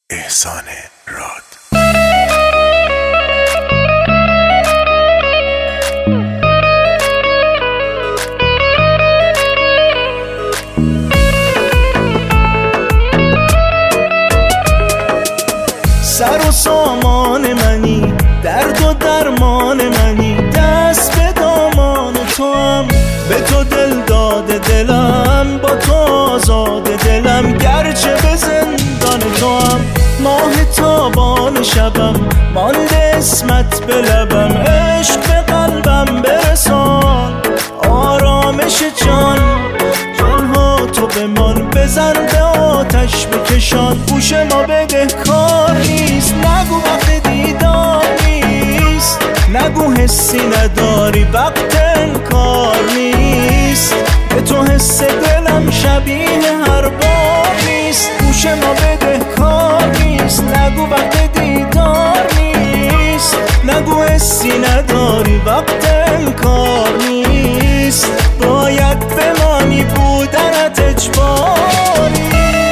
احسان راد. سر و سامان منی، درد و درمان منی، دست به دامان تو هم، به تو دل داده دلم، با تو آزاد دلم، گرچه به زندان تو هم. ماه تابان شبم مانده اسمت به لبم، عشق به قلبم برسان آرامش جان، جانها تو بمان، بزن به آتش بکشان. گوش ما بده کار نیست، نگو وقت دیدار نیست، نگو حسی نداری وقت انکار نیست، به تو حس دلم شبیه هر بار نیست. گوش ما بده کار نیست، نگو وقت دیدار نیست، نگو حسی نداری وقت انکار نیست، باید بمانی بودنت اجباری.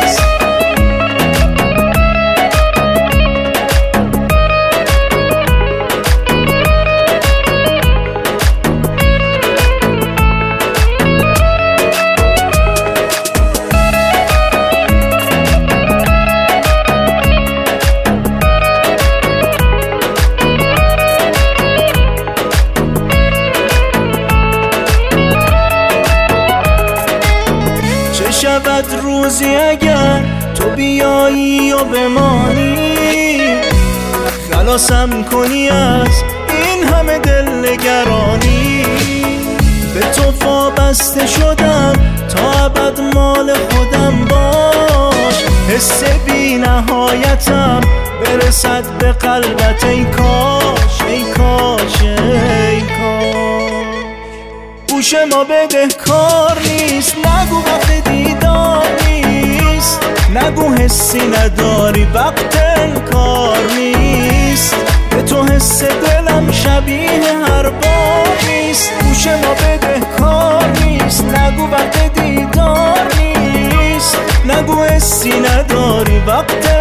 شود روزی اگر تو بیایی و بمانی، خلاصم کنی از این همه دلنگرانی. به تو وابسته شدم تا ابد مال خودم باش، حس بی نهایتم برسد به قلبت. ای کاش ای کاش ای کاش. گوش ما بده کار نیست، نگو وقت دیدار نیست، نگو حسی نداری وقت انکار نیست، به تو حس دلم شبیه هر بار نیست. گوش ما بده کار نیست، نگو وقت دیدار نیست، نگو حسی نداری وقت